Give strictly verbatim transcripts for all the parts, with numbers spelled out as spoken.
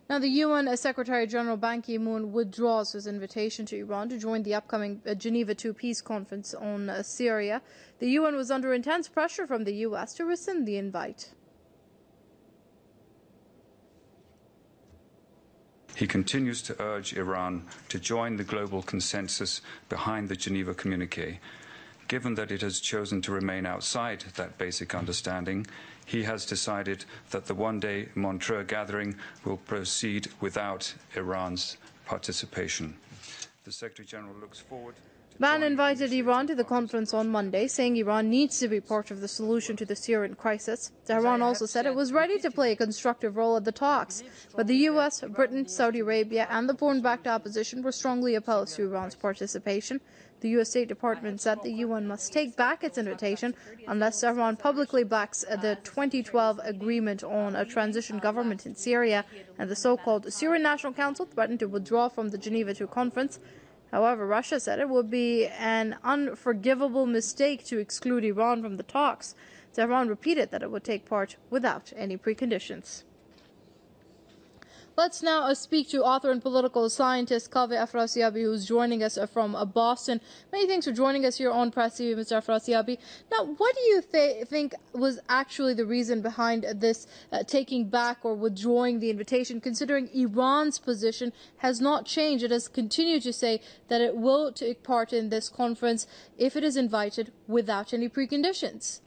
Now, the U N Secretary-General Ban Ki-moon withdraws his invitation to Iran to join the upcoming Geneva two Peace Conference on uh, Syria. The U N was under intense pressure from the U S to rescind the invite. He continues to urge Iran to join the global consensus behind the Geneva Communiqué. Given that it has chosen to remain outside that basic understanding, he has decided that the one-day Montreux gathering will proceed without Iran's participation. The Secretary-General looks forward to Ban invited Iran to the conference on Monday, saying Iran needs to be part of the solution to the Syrian crisis. Tehran also said it was ready to play a constructive role at the talks, but the U S, Britain, Saudi Arabia and the foreign-backed opposition were strongly opposed to Iran's participation. The U S State Department said the U N must take back its invitation unless Tehran publicly backs the twenty twelve agreement on a transition government in Syria, and the so-called Syrian National Council threatened to withdraw from the Geneva two conference. However, Russia said it would be an unforgivable mistake to exclude Iran from the talks. Tehran repeated that it would take part without any preconditions. Let's now uh, speak to author and political scientist Kaveh Afrasiabi, who's joining us uh, from uh, Boston. Many thanks for joining us here on Press T V, Mister Afrasiabi. Now, what do you th think was actually the reason behind this uh, taking back or withdrawing the invitation, considering Iran's position has not changed? It has continued to say that it will take part in this conference if it is invited without any preconditions.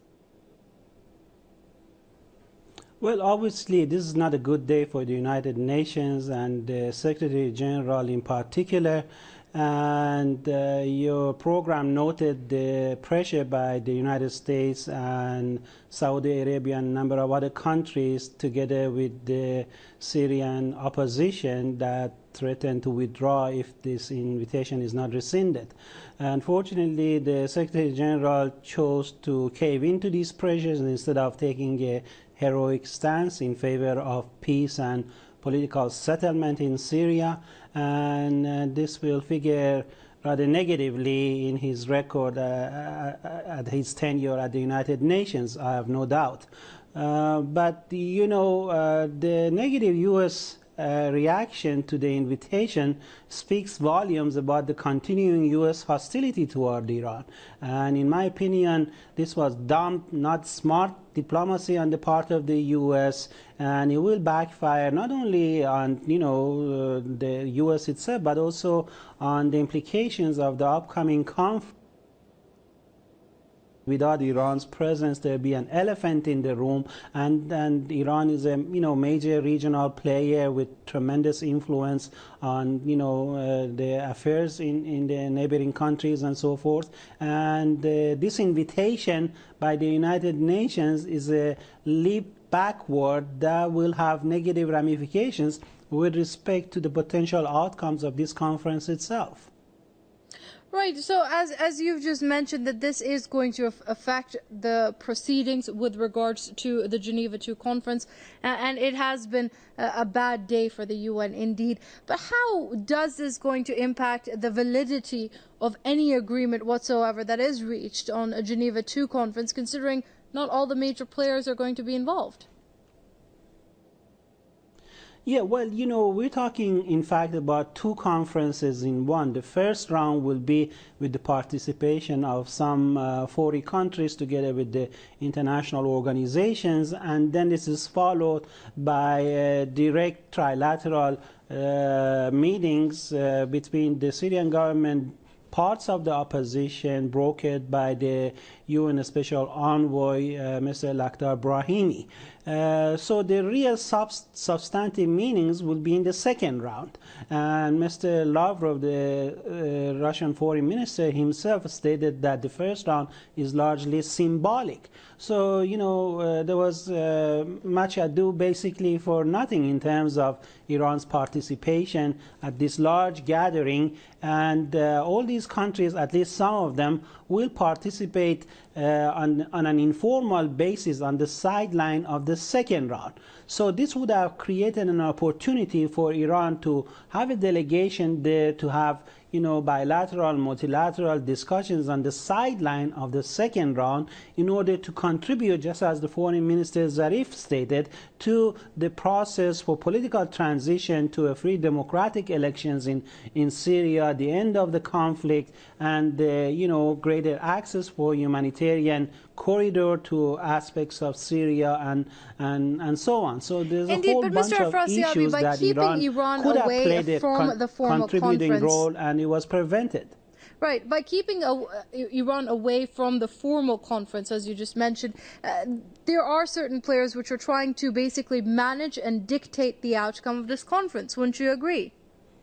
Well, obviously, this is not a good day for the United Nations and the Secretary General in particular. And uh, your program noted the pressure by the United States and Saudi Arabia and a number of other countries, together with the Syrian opposition, that threaten to withdraw if this invitation is not rescinded. Unfortunately, the Secretary General chose to cave into these pressures instead of taking a heroic stance in favor of peace and political settlement in Syria, and uh, this will figure rather negatively in his record uh, at his tenure at the United Nations, I have no doubt. Uh, but, you know, uh, the negative U S Uh, reaction to the invitation speaks volumes about the continuing U S hostility toward Iran. And in my opinion, this was dumb, not smart diplomacy on the part of the U S, and it will backfire not only on, you know, uh, the U S itself, but also on the implications of the upcoming conflict. Without Iran's presence, there'll be an elephant in the room, and, and Iran is a you know major regional player with tremendous influence on you know uh, the affairs in, in the neighboring countries and so forth. And uh, this invitation by the United Nations is a leap backward that will have negative ramifications with respect to the potential outcomes of this conference itself. Right, so as as you've just mentioned, that this is going to affect the proceedings with regards to the Geneva two conference, and it has been a bad day for the U N indeed. But how does this going to impact the validity of any agreement whatsoever that is reached on a Geneva two conference, considering not all the major players are going to be involved? Yeah, well, you know, we're talking, in fact, about two conferences in one. The first round will be with the participation of some uh, forty countries together with the international organizations, and then this is followed by uh, direct trilateral uh, meetings uh, between the Syrian government, parts of the opposition, brokered by the U N Special Envoy, uh, Mister Lakhdar Brahimi. Uh, so the real sub substantive meetings will be in the second round. And Mister Lavrov, the uh, Russian foreign minister himself, stated that the first round is largely symbolic. So, you know, uh, there was uh, much ado basically for nothing in terms of Iran's participation at this large gathering. And uh, all these countries, at least some of them, will participate uh, on, on an informal basis on the sideline of the second round. So this would have created an opportunity for Iran to have a delegation there, to have you know, bilateral, multilateral discussions on the sideline of the second round in order to contribute, just as the Foreign Minister Zarif stated, to the process for political transition to a free democratic elections in, in Syria, the end of the conflict, and uh, you know, greater access for humanitarian corridor to aspects of Syria and and and so on. So there's a Indeed, whole but bunch Mister of Afrasiabi, issues by that keeping Iran, Iran could have away played a from con the formal contributing conference, role, and it was prevented. Right, by keeping uh, Iran away from the formal conference, as you just mentioned, uh, there are certain players which are trying to basically manage and dictate the outcome of this conference. Wouldn't you agree?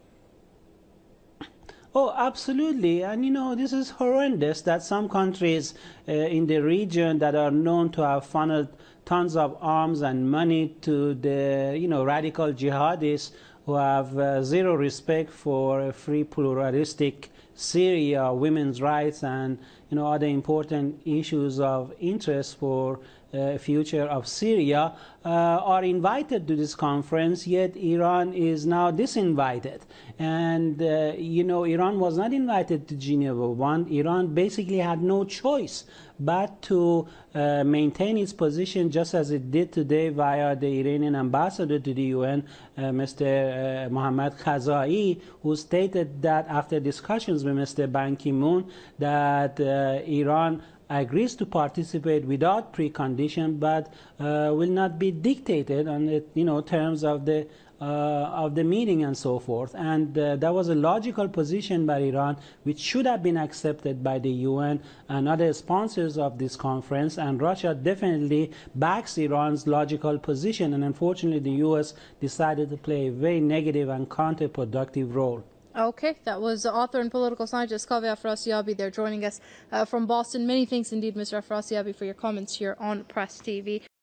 Oh, absolutely. And, you know, this is horrendous that some countries uh, in the region that are known to have funneled tons of arms and money to the, you know, radical jihadists who have uh, zero respect for a free, pluralistic Syria, women's rights, and, you know, other important issues of interest for Uh, future of Syria, uh, are invited to this conference, yet Iran is now disinvited. And, uh, you know, Iran was not invited to Geneva one. Iran basically had no choice but to uh, maintain its position, just as it did today via the Iranian ambassador to the U N, uh, Mister Uh, Mohammad Khazai, who stated that after discussions with Mister Ban Ki-moon, that uh, Iran agrees to participate without precondition, but uh, will not be dictated on the, you know, terms of the uh, of the meeting and so forth. And uh, that was a logical position by Iran, which should have been accepted by the U N and other sponsors of this conference. And Russia definitely backs Iran's logical position. And unfortunately, the U S decided to play a very negative and counterproductive role. Okay, that was author and political scientist Kaveh Afrasiabi there joining us uh, from Boston. Many thanks indeed, Mister Afrasiabi, for your comments here on Press T V.